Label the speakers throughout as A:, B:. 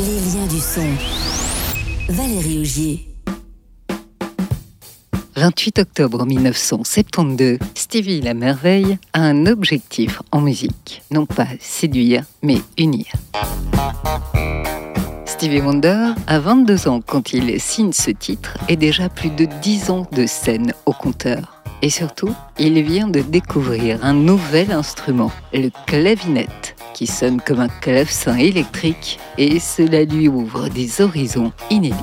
A: Les liens du son. Valérie Augier.
B: 28 octobre 1972, Stevie la Merveille a un objectif en musique. Non pas séduire, mais unir. Stevie Wonder a 22 ans quand il signe ce titre et déjà plus de 10 ans de scène au compteur. Et surtout, il vient de découvrir un nouvel instrument, le clavinette, qui sonne comme un clavecin électrique et cela lui ouvre des horizons inédits.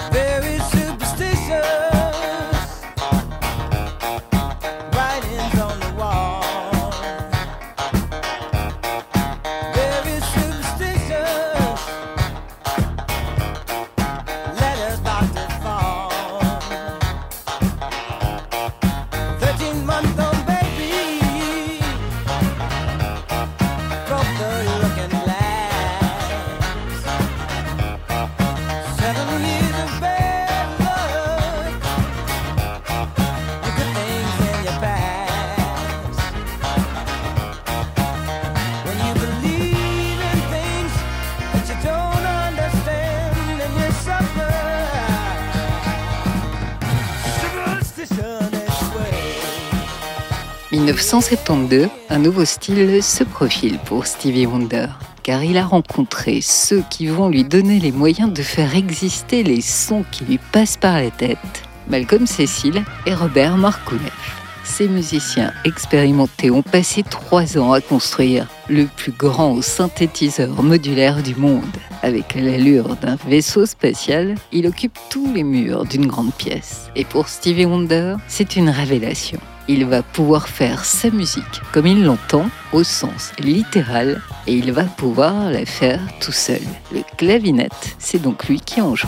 B: « 1972, un nouveau style se profile pour Stevie Wonder, car il a rencontré ceux qui vont lui donner les moyens de faire exister les sons qui lui passent par la tête, Malcolm Cecil et Robert Markouneff. Ces musiciens expérimentés ont passé 3 ans à construire le plus grand synthétiseur modulaire du monde. Avec l'allure d'un vaisseau spatial, il occupe tous les murs d'une grande pièce. Et pour Stevie Wonder, c'est une révélation. Il va pouvoir faire sa musique comme il l'entend, au sens littéral, et il va pouvoir la faire tout seul. Le clavinette, c'est donc lui qui en joue.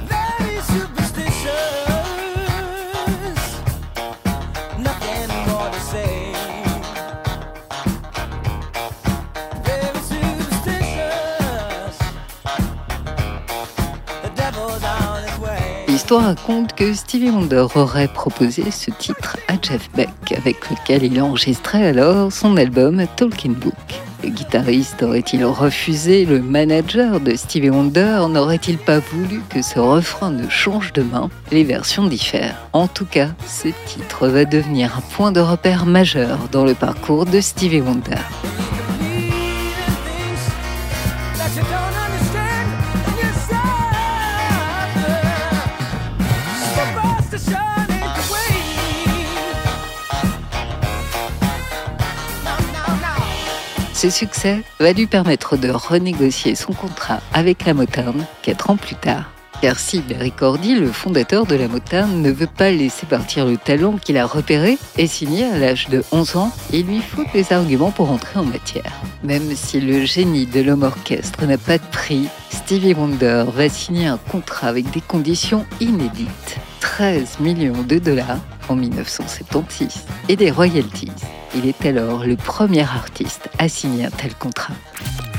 B: L'histoire raconte que Stevie Wonder aurait proposé ce titre à Jeff Beck, avec lequel il enregistrait alors son album Talking Book. Le guitariste aurait-il refusé? Le manager de Stevie Wonder n'aurait-il pas voulu que ce refrain ne change de main? Les versions diffèrent. En tout cas, ce titre va devenir un point de repère majeur dans le parcours de Stevie Wonder. Ce succès va lui permettre de renégocier son contrat avec la Motown 4 ans plus tard. Car si Berry Gordy, le fondateur de la Motown, ne veut pas laisser partir le talent qu'il a repéré et signé à l'âge de 11 ans, il lui faut des arguments pour entrer en matière. Même si le génie de l'homme orchestre n'a pas de prix, Stevie Wonder va signer un contrat avec des conditions inédites. 13 millions de dollars en 1976 et des royalties. Il est alors le premier artiste à signer un tel contrat.